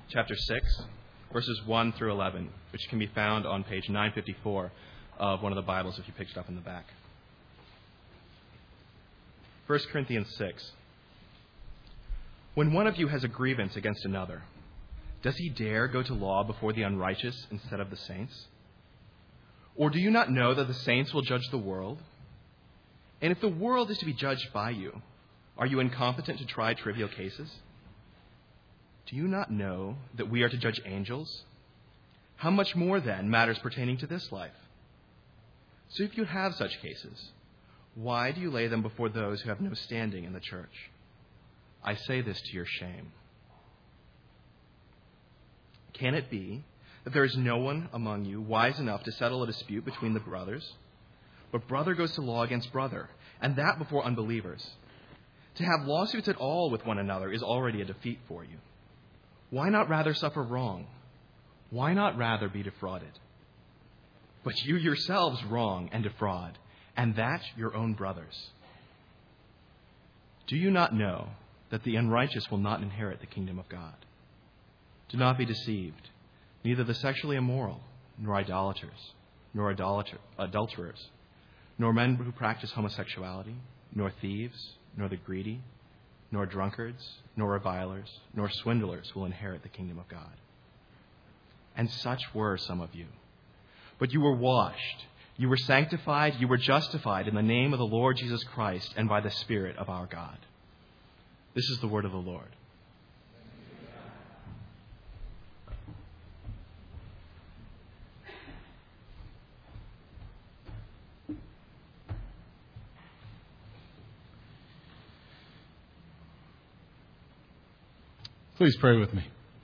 chapter 6, verses 1 through 11, which can be found on page 954 of one of the Bibles if you picked it up in the back. 1 Corinthians 6. When one of you has a grievance against another, does he dare go to law before the unrighteous instead of the saints? Or do you not know that the saints will judge the world? And if the world is to be judged by you, are you incompetent to try trivial cases? Do you not know that we are to judge angels? How much more, then, matters pertaining to this life? So if you have such cases, why do you lay them before those who have no standing in the church? I say this to your shame. Can it be that there is no one among you wise enough to settle a dispute between the brothers? But brother goes to law against brother, and that before unbelievers. To have lawsuits at all with one another is already a defeat for you. Why not rather suffer wrong? Why not rather be defrauded? But you yourselves wrong and defraud, and that your own brothers. Do you not know that the unrighteous will not inherit the kingdom of God? Do not be deceived. Neither the sexually immoral, nor idolaters, nor adulterers, nor men who practice homosexuality, nor thieves, nor the greedy, nor drunkards, nor revilers, nor swindlers will inherit the kingdom of God. And such were some of you. But you were washed, you were sanctified, you were justified in the name of the Lord Jesus Christ and by the Spirit of our God. This is the word of the Lord. Please pray with me.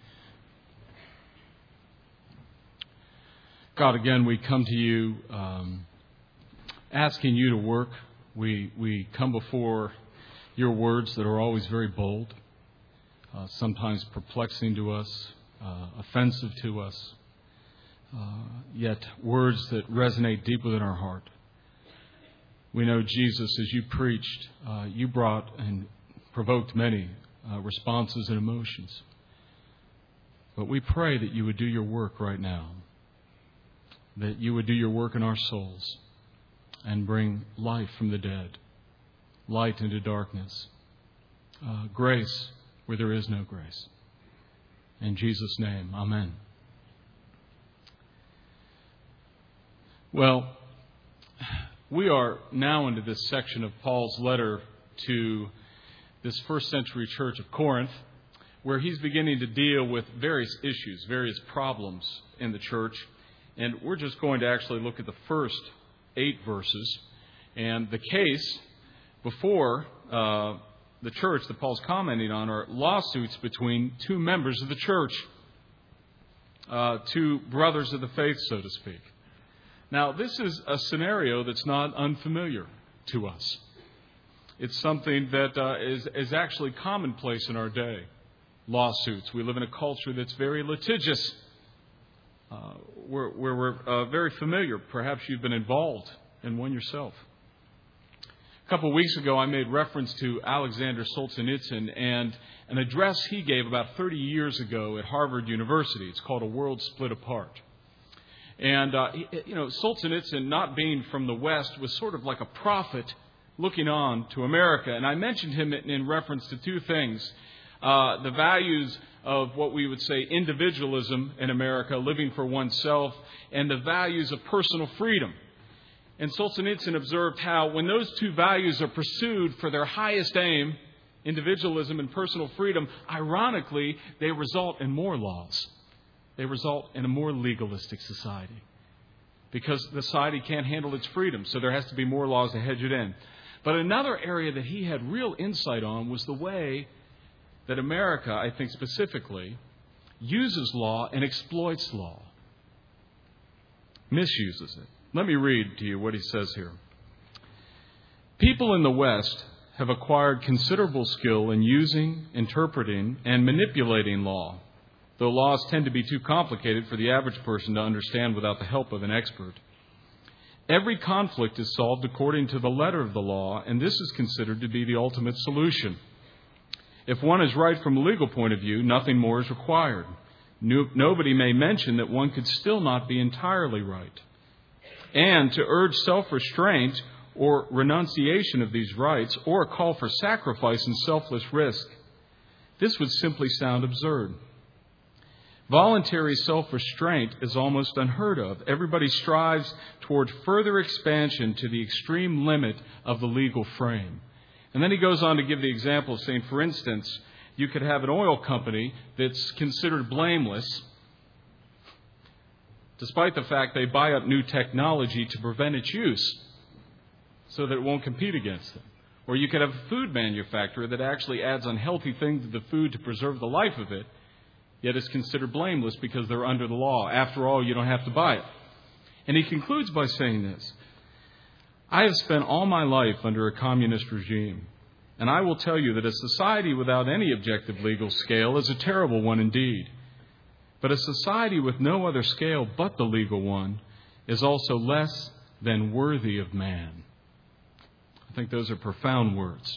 God, again, we come to you asking you to work. We come before your words that are always very bold, sometimes perplexing to us, offensive to us, yet words that resonate deep within our heart. We know, Jesus, as you preached, you brought and provoked many responses and emotions. But we pray that you would do your work right now, that you would do your work in our souls and bring life from the dead, light into darkness, grace where there is no grace. In Jesus' name, amen. Well, we are now into this section of Paul's letter to this first century church of Corinth, where he's beginning to deal with various issues, various problems in the church. And we're just going to actually look at the first 8 verses. And the case before the church that Paul's commenting on are lawsuits between 2 members of the church, 2 brothers of the faith, so to speak. Now, this is a scenario that's not unfamiliar to us. It's something that is actually commonplace in our day. Lawsuits. We live in a culture that's very litigious, where we're very familiar. Perhaps you've been involved in one yourself. A couple of weeks ago, I made reference to Alexander Solzhenitsyn and an address he gave about 30 years ago at Harvard University. It's called A World Split Apart. And, Solzhenitsyn, not being from the West, was sort of like a prophet looking on to America. And I mentioned him in reference to 2 things. The values of what we would say individualism in America, living for oneself, and the values of personal freedom. And Solzhenitsyn observed how when those 2 values are pursued for their highest aim, individualism and personal freedom, ironically, they result in more laws. They result in a more legalistic society. Because the society can't handle its freedom, so there has to be more laws to hedge it in. But another area that he had real insight on was the way that America, I think specifically, uses law and exploits law. Misuses it. Let me read to you what he says here. People in the West have acquired considerable skill in using, interpreting, and manipulating law, though laws tend to be too complicated for the average person to understand without the help of an expert. Every conflict is solved according to the letter of the law, and this is considered to be the ultimate solution. If one is right from a legal point of view, nothing more is required. Nobody may mention that one could still not be entirely right. And to urge self-restraint or renunciation of these rights, or a call for sacrifice and selfless risk, this would simply sound absurd. Voluntary self-restraint is almost unheard of. Everybody strives toward further expansion to the extreme limit of the legal frame. And then he goes on to give the example, saying, for instance, you could have an oil company that's considered blameless, despite the fact they buy up new technology to prevent its use so that it won't compete against them. Or you could have a food manufacturer that actually adds unhealthy things to the food to preserve the life of it, yet is considered blameless because they're under the law. After all, you don't have to buy it. And he concludes by saying this: I have spent all my life under a communist regime, and I will tell you that a society without any objective legal scale is a terrible one indeed. But a society with no other scale but the legal one is also less than worthy of man. I think those are profound words.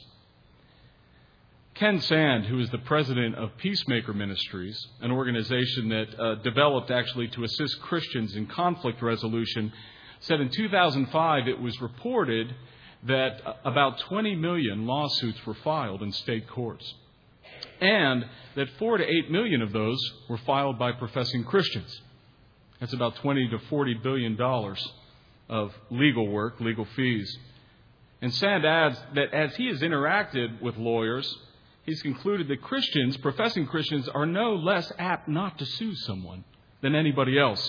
Ken Sand, who is the president of Peacemaker Ministries, an organization that developed actually to assist Christians in conflict resolution, said in 2005 it was reported that about 20 million lawsuits were filed in state courts, and that 4 to 8 million of those were filed by professing Christians. That's about $20 to $40 billion of legal work, legal fees. And Sand adds that as he has interacted with lawyers, he's concluded that Christians, professing Christians, are no less apt not to sue someone than anybody else.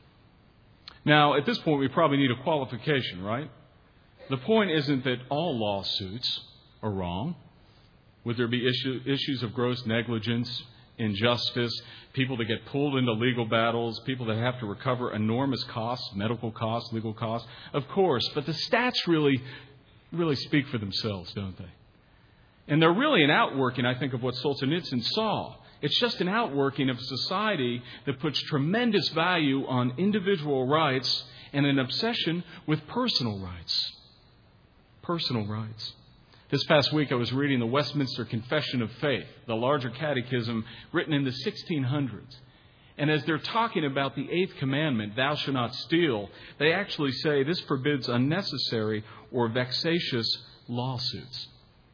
Now, at this point, we probably need a qualification, right? The point isn't that all lawsuits are wrong. Would there be issues of gross negligence, injustice, people that get pulled into legal battles, people that have to recover enormous costs, medical costs, legal costs? Of course, but the stats really speak for themselves, don't they? And they're really an outworking, I think, of what Solzhenitsyn saw. It's just an outworking of a society that puts tremendous value on individual rights and an obsession with personal rights. Personal rights. This past week I was reading the Westminster Confession of Faith, the larger catechism written in the 1600s. And as they're talking about the 8th commandment, thou shalt not steal, they actually say this forbids unnecessary or vexatious lawsuits.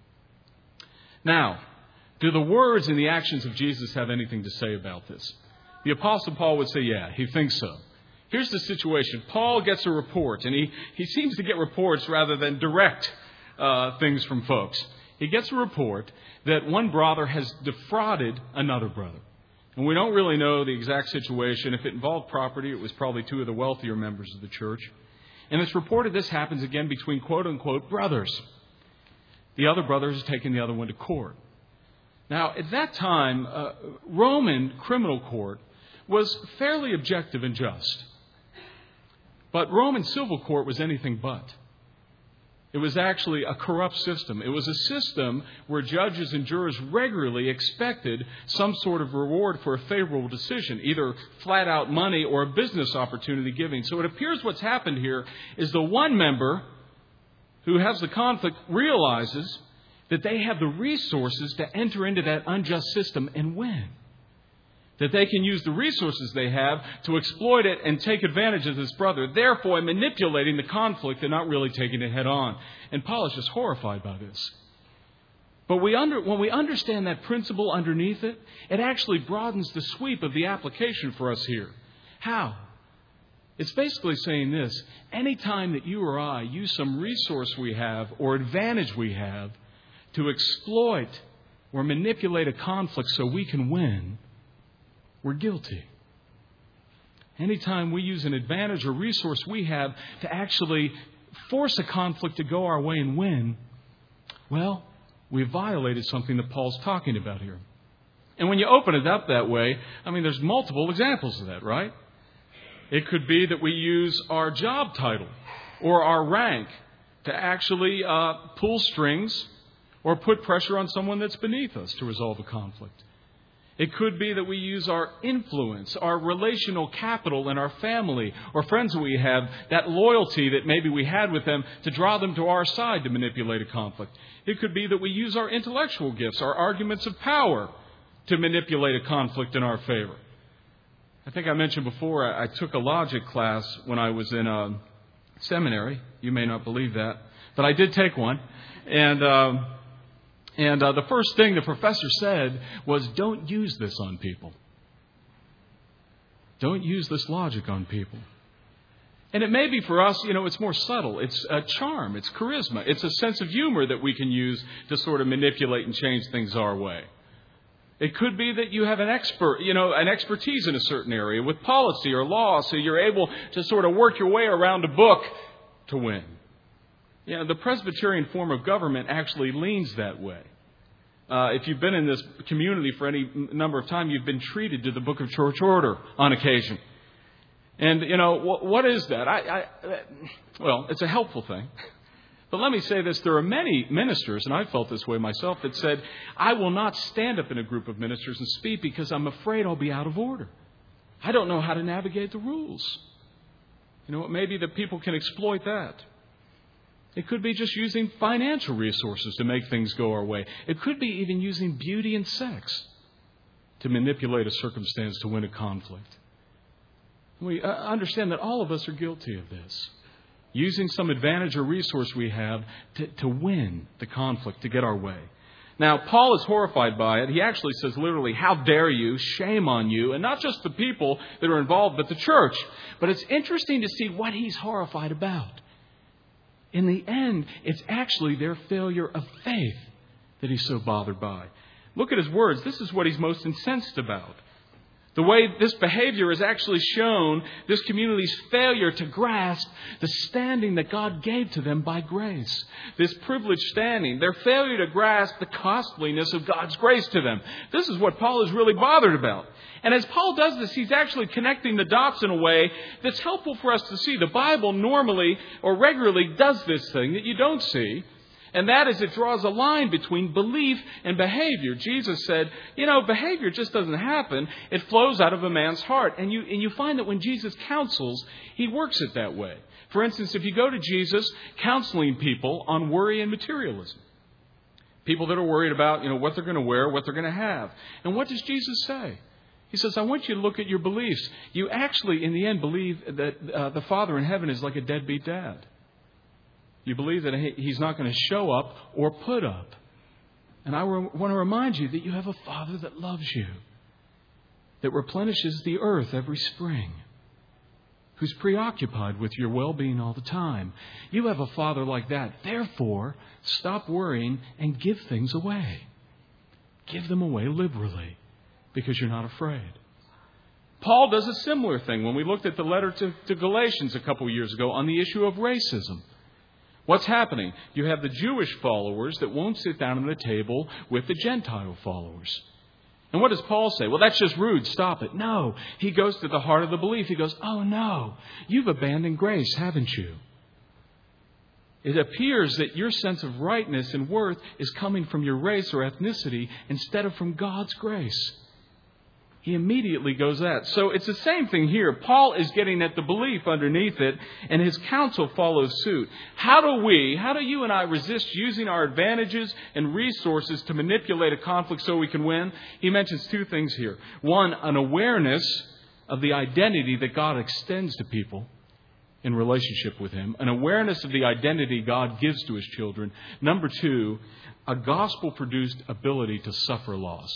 Now, do the words and the actions of Jesus have anything to say about this? The Apostle Paul would say, yeah, he thinks so. Here's the situation. Paul gets a report, and he seems to get reports rather than direct things from folks. He gets a report that one brother has defrauded another brother. And we don't really know the exact situation. If it involved property, it was probably 2 of the wealthier members of the church. And it's reported this happens again between quote-unquote brothers. The other brother has taken the other one to court. Now, at that time, Roman criminal court was fairly objective and just. But Roman civil court was anything but. It was actually a corrupt system. It was a system where judges and jurors regularly expected some sort of reward for a favorable decision, either flat out money or a business opportunity giving. So it appears what's happened here is the one member who has the conflict realizes that they have the resources to enter into that unjust system and win. That they can use the resources they have to exploit it and take advantage of this brother, therefore manipulating the conflict and not really taking it head on. And Paul is just horrified by this. But when we understand that principle underneath it, it actually broadens the sweep of the application for us here. How? It's basically saying this: anytime that you or I use some resource we have or advantage we have to exploit or manipulate a conflict so we can win, we're guilty. Anytime we use an advantage or resource we have to actually force a conflict to go our way and win, well, we violated something that Paul's talking about here. And when you open it up that way, there's multiple examples of that, right? It could be that we use our job title or our rank to actually pull strings or put pressure on someone that's beneath us to resolve a conflict. It could be that we use our influence, our relational capital in our family or friends that we have, that loyalty that maybe we had with them to draw them to our side to manipulate a conflict. It could be that we use our intellectual gifts, our arguments of power to manipulate a conflict in our favor. I think I mentioned before, I took a logic class when I was in seminary. You may not believe that, but I did take one. And the first thing the professor said was, don't use this on people. Don't use this logic on people. And it may be for us, it's more subtle. It's a charm. It's charisma. It's a sense of humor that we can use to sort of manipulate and change things our way. It could be that you have an expertise in a certain area with policy or law, so you're able to sort of work your way around a book to win. The Presbyterian form of government actually leans that way. If you've been in this community for any number of time, you've been treated to the Book of Church Order on occasion. And, what is that? Well, it's a helpful thing. But let me say this. There are many ministers, and I felt this way myself, that said, I will not stand up in a group of ministers and speak because I'm afraid I'll be out of order. I don't know how to navigate the rules. Maybe the people can exploit that. It could be just using financial resources to make things go our way. It could be even using beauty and sex to manipulate a circumstance to win a conflict. We understand that all of us are guilty of this. Using some advantage or resource we have to win the conflict, to get our way. Now, Paul is horrified by it. He actually says literally, how dare you, shame on you, and not just the people that are involved, but the church. But it's interesting to see what he's horrified about. In the end, it's actually their failure of faith that he's so bothered by. Look at his words. This is what he's most incensed about. The way this behavior has actually shown this community's failure to grasp the standing that God gave to them by grace. This privileged standing. Their failure to grasp the costliness of God's grace to them. This is what Paul is really bothered about. And as Paul does this, he's actually connecting the dots in a way that's helpful for us to see. The Bible normally or regularly does this thing that you don't see. And that is, it draws a line between belief and behavior. Jesus said, behavior just doesn't happen. It flows out of a man's heart. And you find that when Jesus counsels, he works it that way. For instance, if you go to Jesus counseling people on worry and materialism, people that are worried about, what they're going to wear, what they're going to have. And what does Jesus say? He says, I want you to look at your beliefs. You actually, in the end, believe that the Father in heaven is like a deadbeat dad. You believe that he's not going to show up or put up. And I want to remind you that you have a Father that loves you, that replenishes the earth every spring, who's preoccupied with your well-being all the time. You have a Father like that. Therefore, stop worrying and give things away. Give them away liberally because you're not afraid. Paul does a similar thing when we looked at the letter to Galatians a couple years ago on the issue of racism. What's happening? You have the Jewish followers that won't sit down at the table with the Gentile followers. And what does Paul say? Well, that's just rude. Stop it. No. He goes to the heart of the belief. He goes, oh no, you've abandoned grace, haven't you? It appears that your sense of rightness and worth is coming from your race or ethnicity instead of from God's grace. He immediately goes that. So it's the same thing here. Paul is getting at the belief underneath it, and his counsel follows suit. How do you and I resist using our advantages and resources to manipulate a conflict so we can win? He mentions two things here. One, an awareness of the identity that God extends to people in relationship with Him. An awareness of the identity God gives to His children. Number two, a gospel-produced ability to suffer loss.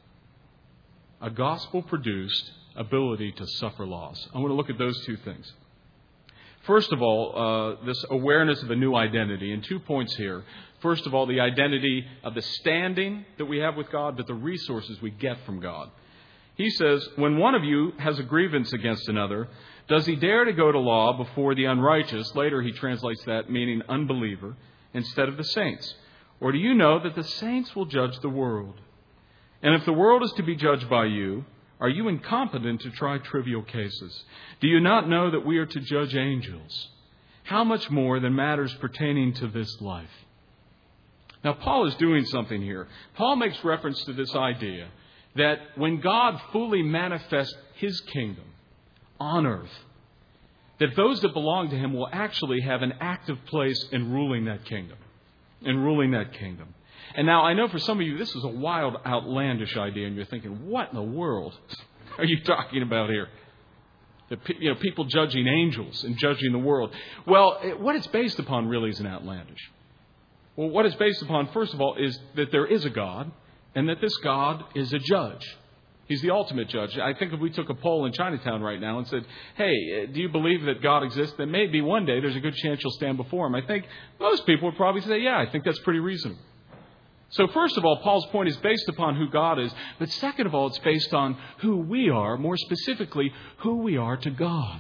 A gospel-produced ability to suffer loss. I want to look at those two things. First of all, this awareness of a new identity. And 2 points here. First of all, the identity of the standing that we have with God, but the resources we get from God. He says, when one of you has a grievance against another, does he dare to go to law before the unrighteous? Later he translates that meaning unbeliever instead of the saints. Or do you know that the saints will judge the world? And if the world is to be judged by you, are you incompetent to try trivial cases? Do you not know that we are to judge angels? How much more than matters pertaining to this life? Now, Paul is doing something here. Paul makes reference to this idea that when God fully manifests His kingdom on earth, that those that belong to Him will actually have an active place in ruling that kingdom. And now, I know for some of you, this is a wild, outlandish idea, and you're thinking, what in the world are you talking about here? People judging angels and judging the world. Well, what it's based upon really is an outlandish. Well, what it's based upon, first of all, is that there is a God and that this God is a judge. He's the ultimate judge. I think if we took a poll in Chinatown right now and said, hey, do you believe that God exists? Then maybe one day there's a good chance you'll stand before him. I think most people would probably say, yeah, I think that's pretty reasonable. So first of all, Paul's point is based upon who God is. But second of all, it's based on who we are, more specifically, who we are to God.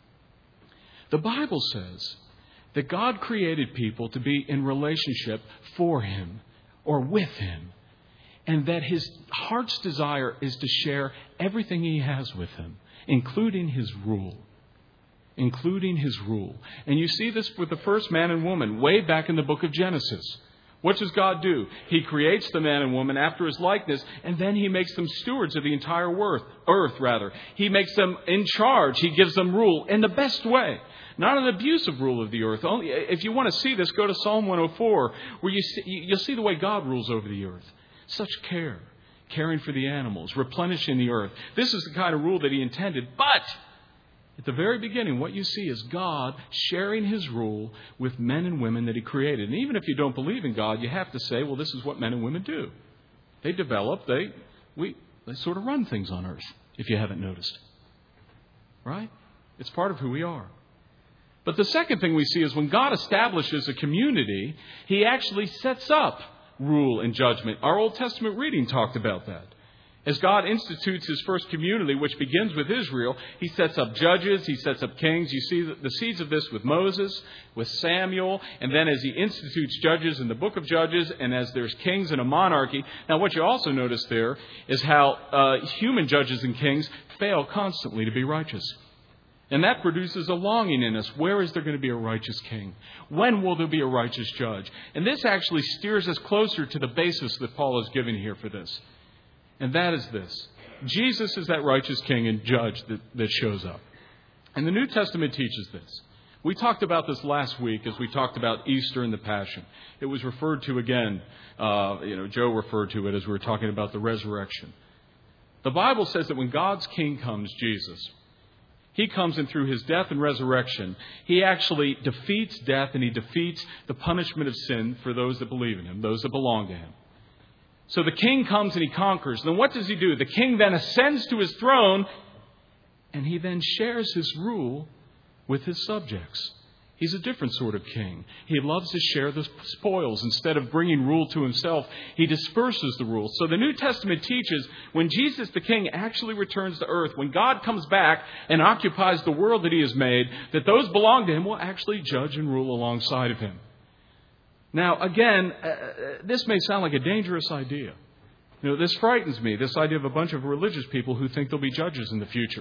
The Bible says that God created people to be in relationship for Him or with Him. And that His heart's desire is to share everything He has with Him, including His rule. Including His rule. And you see this with the first man and woman way back in the book of Genesis. What does God do? He creates the man and woman after His likeness, and then He makes them stewards of the entire earth. He makes them in charge. He gives them rule in the best way. Not an abusive rule of the earth. Only, if you want to see this, go to Psalm 104, where you'll see the way God rules over the earth. Such care, caring for the animals, replenishing the earth. This is the kind of rule that He intended. But at the very beginning, what you see is God sharing His rule with men and women that He created. And even if you don't believe in God, you have to say, well, this is what men and women do. They develop, they sort of run things on earth, if you haven't noticed. Right? It's part of who we are. But the second thing we see is when God establishes a community, He actually sets up rule and judgment. Our Old Testament reading talked about that. As God institutes His first community, which begins with Israel, He sets up judges, He sets up kings. You see the seeds of this with Moses, with Samuel, and then as He institutes judges in the book of Judges, and as there's kings in a monarchy. Now, what you also notice there is how human judges and kings fail constantly to be righteous. And that produces a longing in us. Where is there going to be a righteous king? When will there be a righteous judge? And this actually steers us closer to the basis that Paul is giving here for this. And that is this. Jesus is that righteous king and judge that shows up. And the New Testament teaches this. We talked about this last week as we talked about Easter and the Passion. It was referred to again. Joe referred to it as we were talking about the resurrection. The Bible says that when God's king comes, Jesus, He comes and through His death and resurrection, He actually defeats death and He defeats the punishment of sin for those that believe in Him, those that belong to Him. So the king comes and He conquers. Then what does He do? The king then ascends to His throne and He then shares His rule with His subjects. He's a different sort of king. He loves to share the spoils. Instead of bringing rule to Himself, He disperses the rule. So the New Testament teaches when Jesus the King actually returns to earth, when God comes back and occupies the world that He has made, that those belong to Him will actually judge and rule alongside of Him. Now, again, this may sound like a dangerous idea. This frightens me, this idea of a bunch of religious people who think they'll be judges in the future.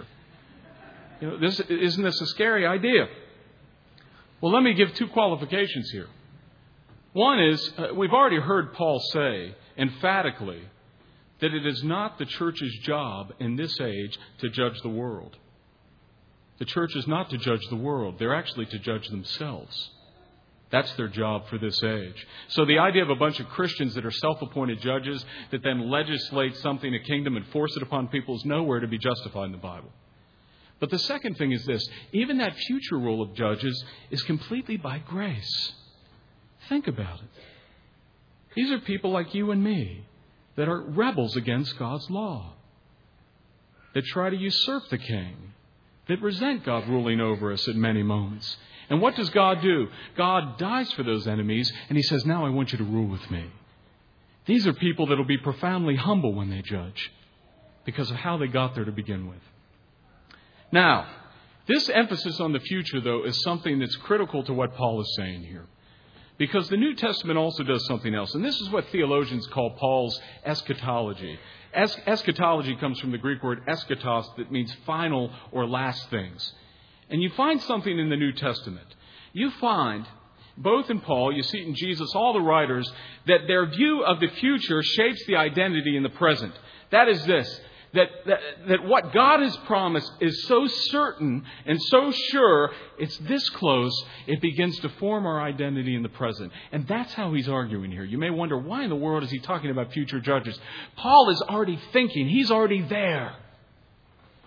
Isn't this a scary idea? Well, let me give two qualifications here. One is, we've already heard Paul say emphatically that it is not the church's job in this age to judge the world. The church is not to judge the world. They're actually to judge themselves. That's their job for this age. So the idea of a bunch of Christians that are self-appointed judges that then legislate something, a kingdom, and force it upon people is nowhere to be justified in the Bible. But the second thing is this. Even that future rule of judges is completely by grace. Think about it. These are people like you and me that are rebels against God's law, that try to usurp the king, that resent God ruling over us at many moments. And what does God do? God dies for those enemies, and He says, now I want you to rule with me. These are people that will be profoundly humble when they judge because of how they got there to begin with. Now, this emphasis on the future, though, is something that's critical to what Paul is saying here. Because the New Testament also does something else. And this is what theologians call Paul's eschatology. Eschatology comes from the Greek word eschatos, that means final or last things. And you find something in the New Testament. You find, both in Paul, you see it in Jesus, all the writers, that their view of the future shapes the identity in the present. That is this, that what God has promised is so certain and so sure, it's this close, it begins to form our identity in the present. And that's how he's arguing here. You may wonder, why in the world is he talking about future judges? Paul is already thinking. He's already there.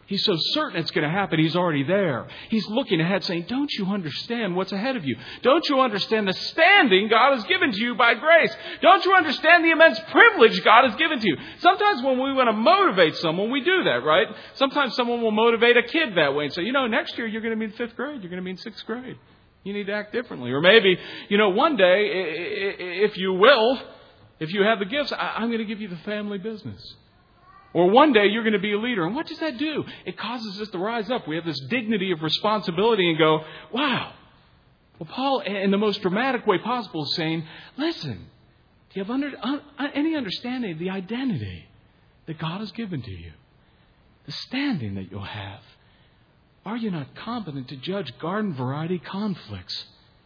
He's so certain it's going to happen, he's already there. He's looking ahead saying, don't you understand what's ahead of you? Don't you understand the standing God has given to you by grace? Don't you understand the immense privilege God has given to you? Sometimes when we want to motivate someone, we do that, right? Sometimes someone will motivate a kid that way and say, next year you're going to be in 5th grade. You're going to be in 6th grade. You need to act differently. Or maybe, one day, if you have the gifts, I'm going to give you the family business. Or one day you're going to be a leader. And what does that do? It causes us to rise up. We have this dignity of responsibility and go, wow. Well, Paul, in the most dramatic way possible, is saying, listen, do you have any understanding of the identity that God has given to you? The standing that you'll have? Are you not competent to judge garden variety conflicts?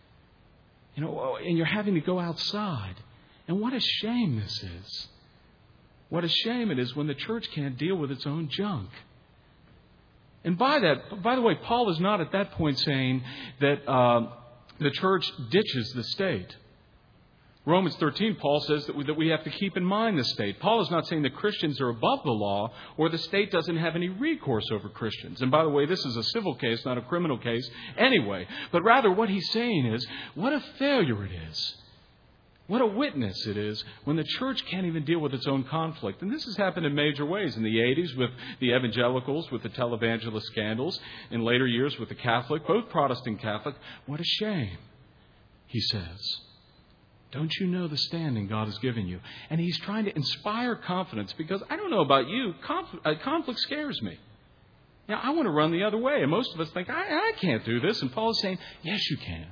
And you're having to go outside. And what a shame this is. What a shame it is when the church can't deal with its own junk. And by the way, Paul is not at that point saying that the church ditches the state. Romans 13, Paul says that we have to keep in mind the state. Paul is not saying that Christians are above the law or the state doesn't have any recourse over Christians. And by the way, this is a civil case, not a criminal case anyway. But rather what he's saying is, what a failure it is. What a witness it is when the church can't even deal with its own conflict. And this has happened in major ways. In the 80s with the evangelicals, with the televangelist scandals. In later years with the Catholic, both Protestant Catholic. What a shame, he says. Don't you know the standing God has given you? And he's trying to inspire confidence because I don't know about you, conflict scares me. Now, I want to run the other way. And most of us think, I can't do this. And Paul is saying, yes, you can.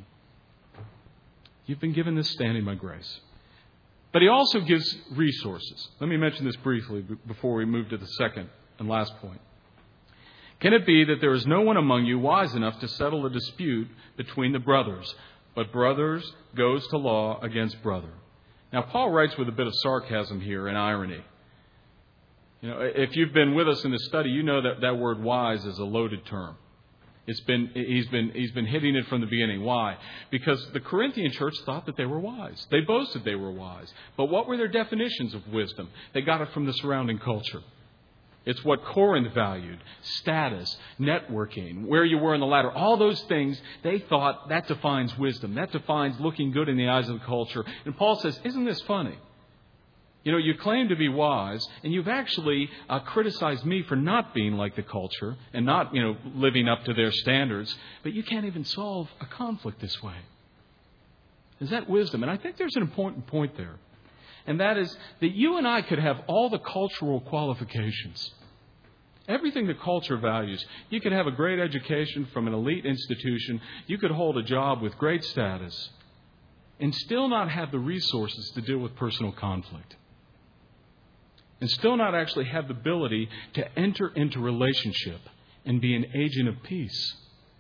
You've been given this standing by grace. But he also gives resources. Let me mention this briefly before we move to the second and last point. Can it be that there is no one among you wise enough to settle a dispute between the brothers, but brothers goes to law against brother? Now, Paul writes with a bit of sarcasm here and irony. If you've been with us in this study, you know that word wise is a loaded term. He's been hitting it from the beginning. Why? Because the Corinthian church thought that they were wise. They boasted they were wise. But what were their definitions of wisdom? They got it from the surrounding culture. It's what Corinth valued. Status, networking, where you were in the ladder. All those things, they thought that defines wisdom. That defines looking good in the eyes of the culture. And Paul says, isn't this funny? You claim to be wise, and you've actually criticized me for not being like the culture and not, living up to their standards, but you can't even solve a conflict this way. Is that wisdom? And I think there's an important point there, and that is that you and I could have all the cultural qualifications, everything the culture values. You could have a great education from an elite institution. You could hold a job with great status and still not have the resources to deal with personal conflict. And still not actually have the ability to enter into relationship and be an agent of peace.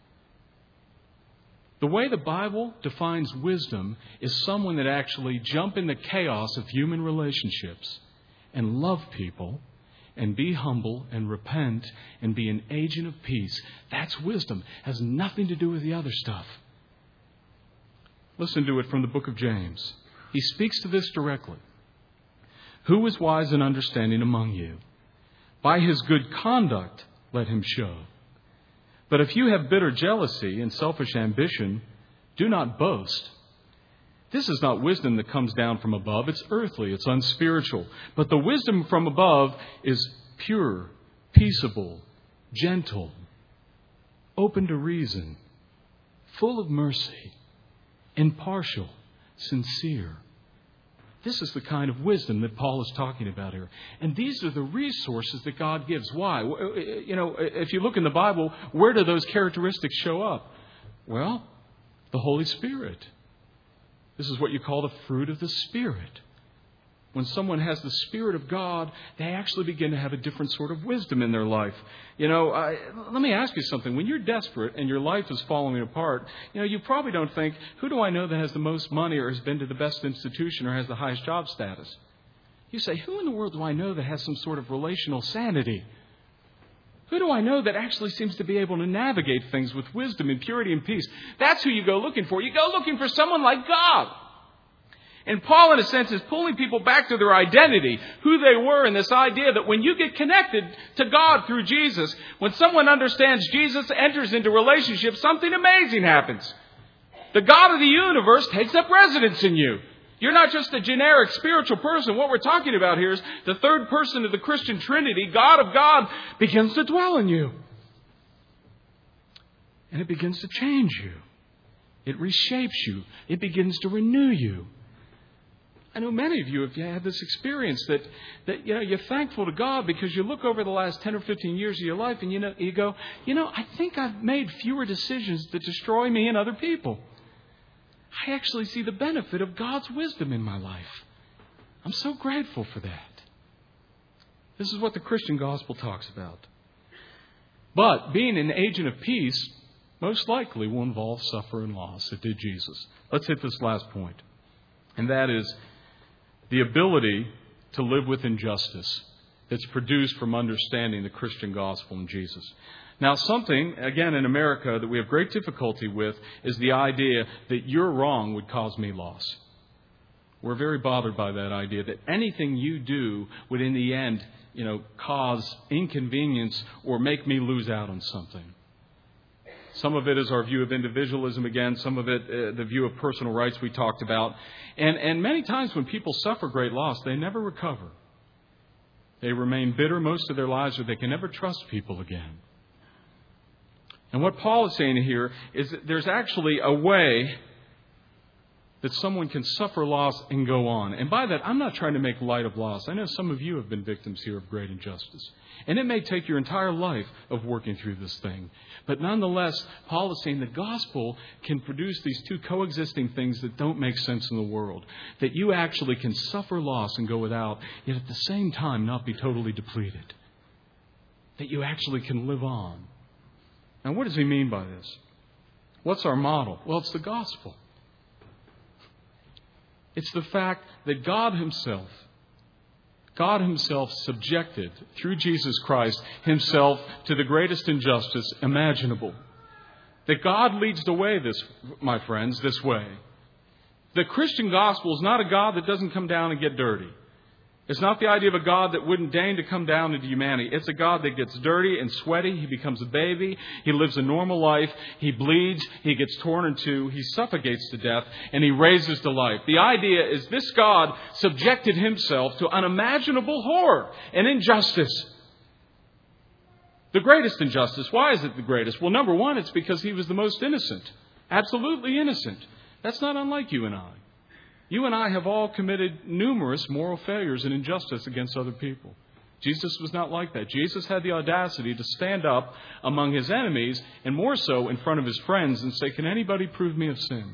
The way the Bible defines wisdom is someone that actually jump in the chaos of human relationships and love people and be humble and repent and be an agent of peace. That's wisdom. It has nothing to do with the other stuff. Listen to it from the book of James. He speaks to this directly. Who is wise and understanding among you? By his good conduct, let him show. But if you have bitter jealousy and selfish ambition, do not boast. This is not wisdom that comes down from above. It's earthly. It's unspiritual. But the wisdom from above is pure, peaceable, gentle, open to reason, full of mercy, impartial, sincere. This is the kind of wisdom that Paul is talking about here. And these are the resources that God gives. Why? If you look in the Bible, where do those characteristics show up? Well, the Holy Spirit. This is what you call the fruit of the Spirit. When someone has the Spirit of God, they actually begin to have a different sort of wisdom in their life. Let me ask you something. When you're desperate and your life is falling apart, you probably don't think, who do I know that has the most money or has been to the best institution or has the highest job status? You say, who in the world do I know that has some sort of relational sanity? Who do I know that actually seems to be able to navigate things with wisdom and purity and peace? That's who you go looking for. You go looking for someone like God. And Paul, in a sense, is pulling people back to their identity, who they were, and this idea that when you get connected to God through Jesus, when someone understands Jesus, enters into relationship, something amazing happens. The God of the universe takes up residence in you. You're not just a generic spiritual person. What we're talking about here is the third person of the Christian Trinity, God of God, begins to dwell in you. And it begins to change you. It reshapes you. It begins to renew you. I know many of you have had this experience that you're thankful to God because you look over the last 10 or 15 years of your life and you go, I think I've made fewer decisions that destroy me and other people. I actually see the benefit of God's wisdom in my life. I'm so grateful for that. This is what the Christian gospel talks about. But being an agent of peace most likely will involve suffering and loss. It did Jesus. Let's hit this last point. And that is the ability to live with injustice that's produced from understanding the Christian gospel and Jesus. Now, something, again, in America that we have great difficulty with is the idea that your wrong would cause me loss. We're very bothered by that idea that anything you do would, in the end, cause inconvenience or make me lose out on something. Some of it is our view of individualism again. Some of it, the view of personal rights we talked about. And many times when people suffer great loss, they never recover. They remain bitter most of their lives, or they can never trust people again. And what Paul is saying here is that there's actually a way that someone can suffer loss and go on. And by that, I'm not trying to make light of loss. I know some of you have been victims here of great injustice. And it may take your entire life of working through this thing. But nonetheless, Paul is saying the gospel can produce these two coexisting things that don't make sense in the world. That you actually can suffer loss and go without, yet at the same time not be totally depleted. That you actually can live on. Now, what does he mean by this? What's our model? Well, it's the gospel. It's the fact that God Himself subjected, through Jesus Christ, Himself to the greatest injustice imaginable. That God leads the way, my friends, this way. The Christian gospel is not a God that doesn't come down and get dirty. It's not the idea of a God that wouldn't deign to come down into humanity. It's a God that gets dirty and sweaty. He becomes a baby. He lives a normal life. He bleeds. He gets torn in two. He suffocates to death. And He raises to life. The idea is this God subjected Himself to unimaginable horror and injustice. The greatest injustice. Why is it the greatest? Well, number one, it's because He was the most innocent. Absolutely innocent. That's not unlike you and I. You and I have all committed numerous moral failures and injustice against other people. Jesus was not like that. Jesus had the audacity to stand up among His enemies, and more so in front of His friends, and say, "Can anybody prove me of sin?"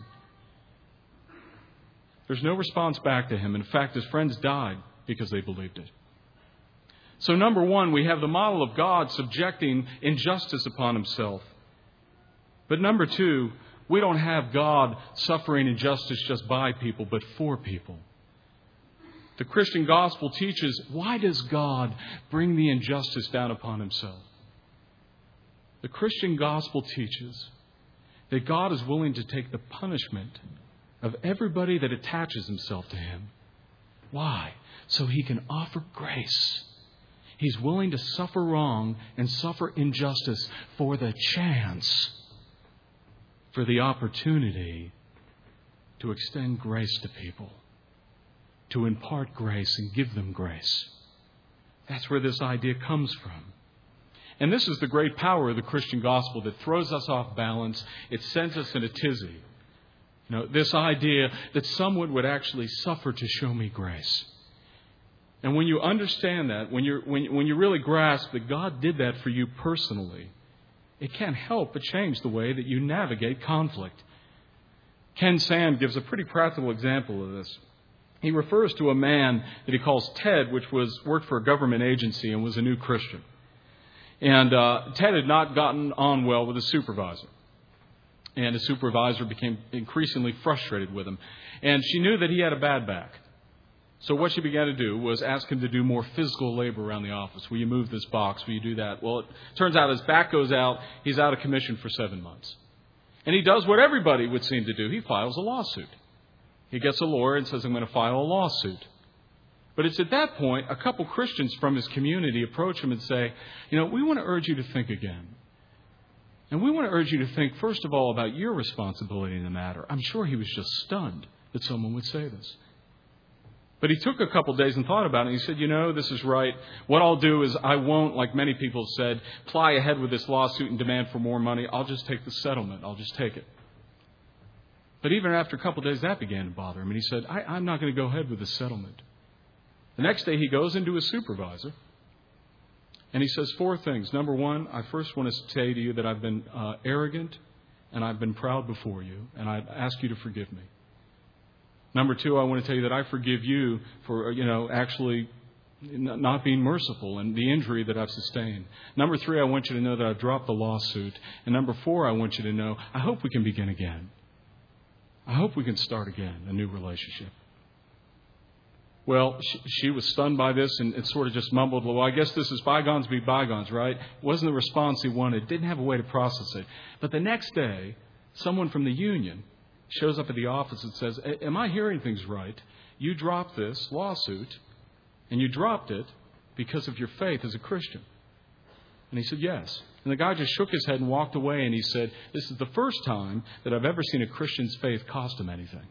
There's no response back to Him. In fact, His friends died because they believed it. So number one, we have the model of God subjecting injustice upon Himself. But number two, we don't have God suffering injustice just by people, but for people. The Christian gospel teaches, why does God bring the injustice down upon Himself? The Christian gospel teaches that God is willing to take the punishment of everybody that attaches himself to Him. Why? So He can offer grace. He's willing to suffer wrong and suffer injustice for the chance, for the opportunity to extend grace to people, to impart grace and give them grace. That's where this idea comes from. And this is the great power of the Christian gospel that throws us off balance. It sends us in a tizzy. This idea that someone would actually suffer to show me grace. And when you understand that, when you really grasp that God did that for you personally, it can't help but change the way that you navigate conflict. Ken Sand gives a pretty practical example of this. He refers to a man that he calls Ted, which worked for a government agency and was a new Christian. And Ted had not gotten on well with his supervisor. And his supervisor became increasingly frustrated with him. And she knew that he had a bad back. So what she began to do was ask him to do more physical labor around the office. Will you move this box? Will you do that? Well, it turns out his back goes out. He's out of commission for 7 months. And he does what everybody would seem to do. He files a lawsuit. He gets a lawyer and says, I'm going to file a lawsuit. But it's at that point, a couple Christians from his community approach him and say, we want to urge you to think again. And we want to urge you to think, first of all, about your responsibility in the matter. I'm sure he was just stunned that someone would say this. But he took a couple days and thought about it. And he said, this is right. What I'll do is I won't, like many people have said, ply ahead with this lawsuit and demand for more money. I'll just take the settlement. I'll just take it. But even after a couple days, that began to bother him. And he said, I'm not going to go ahead with the settlement. The next day, he goes into his supervisor. And he says 4 things. Number 1, I first want to say to you that I've been arrogant and I've been proud before you. And I ask you to forgive me. Number 2, I want to tell you that I forgive you for, actually not being merciful and the injury that I've sustained. Number 3, I want you to know that I've dropped the lawsuit. And number 4, I want you to know, I hope we can begin again. I hope we can start again, a new relationship. Well, she was stunned by this and sort of just mumbled, well, I guess this is bygones be bygones, right? It wasn't the response he wanted. Didn't have a way to process it. But the next day, someone from the union shows up at the office and says, am I hearing things right? You dropped this lawsuit, and you dropped it because of your faith as a Christian. And he said, yes. And the guy just shook his head and walked away, and he said, this is the first time that I've ever seen a Christian's faith cost him anything.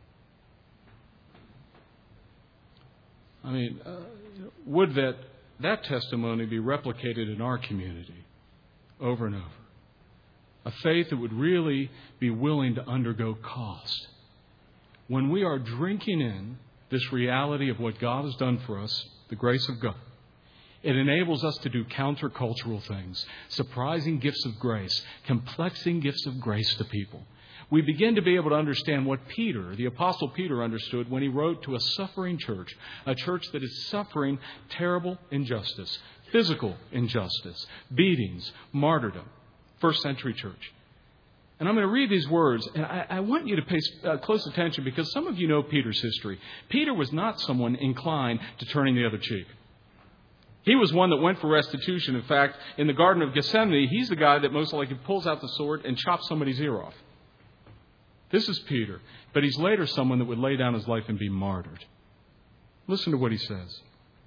I mean, would that testimony be replicated in our community over and over? A faith that would really be willing to undergo cost. When we are drinking in this reality of what God has done for us, the grace of God, it enables us to do countercultural things, surprising gifts of grace, complexing gifts of grace to people. We begin to be able to understand what Peter, the Apostle Peter, understood when he wrote to a suffering church, a church that is suffering terrible injustice, physical injustice, beatings, martyrdom. First century church. And I'm going to read these words, and I want you to pay close attention because some of you know Peter's history. Peter was not someone inclined to turning the other cheek. He was one that went for restitution. In fact, in the Garden of Gethsemane, he's the guy that most likely pulls out the sword and chops somebody's ear off. This is Peter, but he's later someone that would lay down his life and be martyred. Listen to what he says.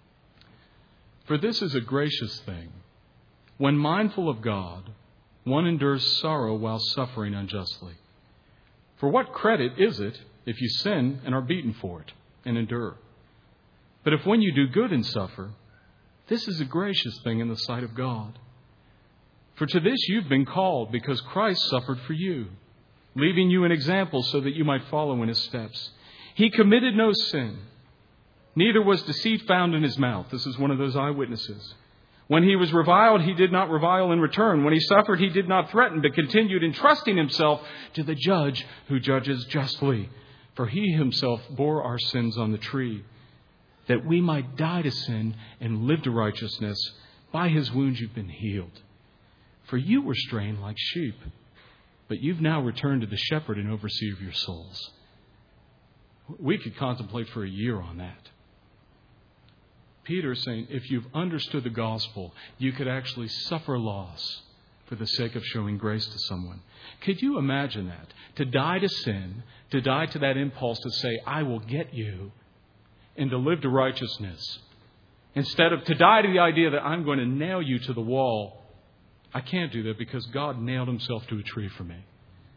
For this is a gracious thing. When mindful of God, one endures sorrow while suffering unjustly. For what credit is it if you sin and are beaten for it and endure? But if when you do good and suffer, this is a gracious thing in the sight of God. For to this you've been called because Christ suffered for you, leaving you an example so that you might follow in his steps. He committed no sin, neither was deceit found in his mouth. This is one of those eyewitnesses. When he was reviled, he did not revile in return. When he suffered, he did not threaten, but continued entrusting himself to the judge who judges justly. For he himself bore our sins on the tree, that we might die to sin and live to righteousness. By his wounds you've been healed. For you were straying like sheep, but you've now returned to the shepherd and overseer of your souls. We could contemplate for a year on that. Peter is saying, if you've understood the gospel, you could actually suffer loss for the sake of showing grace to someone. Could you imagine that? To die to sin, to die to that impulse to say, I will get you, and to live to righteousness. Instead of to die to the idea that I'm going to nail you to the wall. I can't do that because God nailed himself to a tree for me.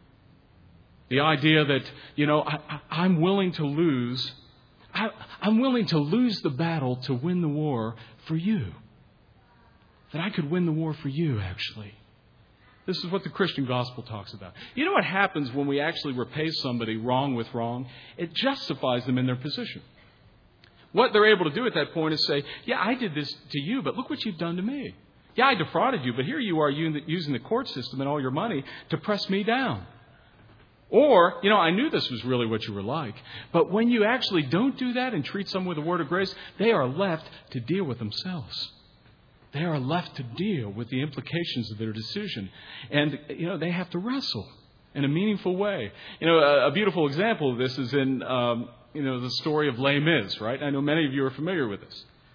The idea that, I'm willing to lose. I'm willing to lose the battle to win the war for you. That I could win the war for you, actually. This is what the Christian gospel talks about. You know what happens when we actually repay somebody wrong with wrong? It justifies them in their position. What they're able to do at that point is say, yeah, I did this to you, but look what you've done to me. Yeah, I defrauded you, but here you are using the court system and all your money to press me down. Or, I knew this was really what you were like. But when you actually don't do that and treat someone with a word of grace, they are left to deal with themselves. They are left to deal with the implications of their decision. And, they have to wrestle in a meaningful way. A beautiful example of this is in, the story of Les Mis, right? I know many of you are familiar with this.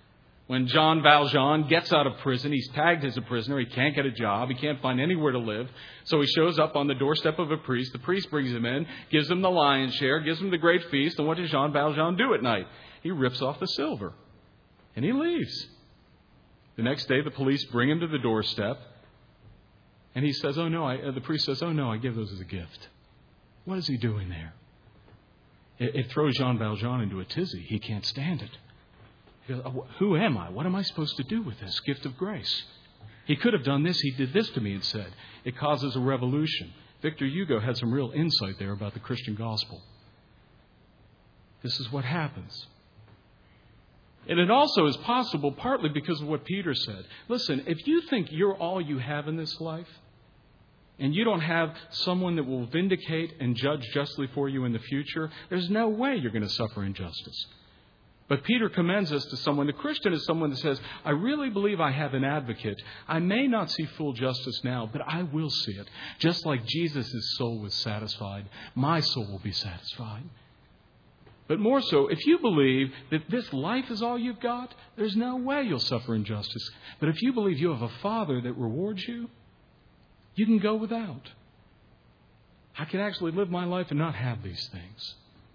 When Jean Valjean gets out of prison, he's tagged as a prisoner. He can't get a job. He can't find anywhere to live. So he shows up on the doorstep of a priest. The priest brings him in, gives him the lion's share, gives him the great feast. And what does Jean Valjean do at night? He rips off the silver. And he leaves. The next day, the police bring him to the doorstep. And he says, the priest says, I give those as a gift. What is he doing there? It throws Jean Valjean into a tizzy. He can't stand it. He goes, who am I? What am I supposed to do with this gift of grace? He could have done this. He did this to me instead. It causes a revolution. Victor Hugo had some real insight there about the Christian gospel. This is what happens. And it also is possible partly because of what Peter said. Listen, if you think you're all you have in this life, and you don't have someone that will vindicate and judge justly for you in the future, there's no way you're going to suffer injustice. But Peter commends us to someone. The Christian is someone that says, I really believe I have an advocate. I may not see full justice now, but I will see it. Just like Jesus' soul was satisfied, my soul will be satisfied. But more so, if you believe that this life is all you've got, there's no way you'll suffer injustice. But if you believe you have a Father that rewards you, you can go without. I can actually live my life and not have these things.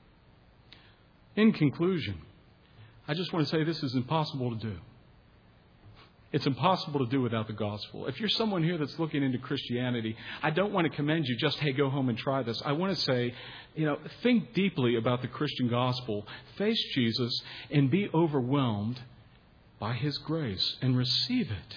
In conclusion, I just want to say this is impossible to do. It's impossible to do without the gospel. If you're someone here that's looking into Christianity, I don't want to commend you just, hey, go home and try this. I want to say, think deeply about the Christian gospel. Face Jesus and be overwhelmed by His grace and receive it.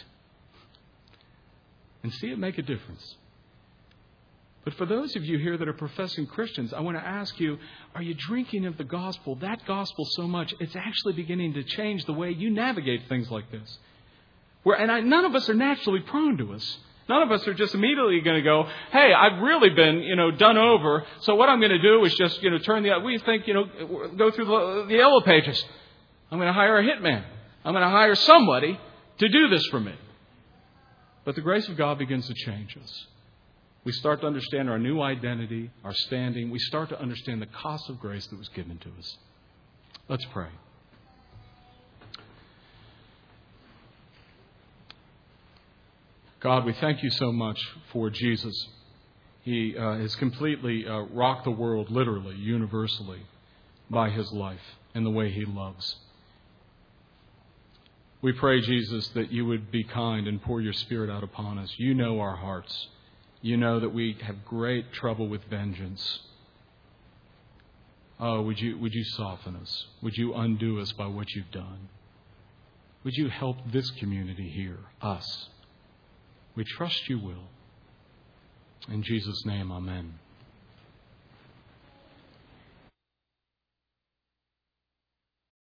And see it make a difference. But for those of you here that are professing Christians, I want to ask you, are you drinking of the gospel, that gospel so much, it's actually beginning to change the way you navigate things like this? None of us are naturally prone to us. None of us are just immediately going to go, hey, I've really been, done over. So what I'm going to do is just, go through the yellow pages. I'm going to hire a hitman. I'm going to hire somebody to do this for me. But the grace of God begins to change us. We start to understand our new identity, our standing. We start to understand the cost of grace that was given to us. Let's pray. God, we thank you so much for Jesus. He has completely rocked the world, literally, universally, by His life and the way He loves. We pray, Jesus, that you would be kind and pour your Spirit out upon us. You know our hearts. You know that we have great trouble with vengeance. Oh, would you soften us? Would you undo us by what you've done? Would you help this community here, us? We trust you will. In Jesus' name, amen.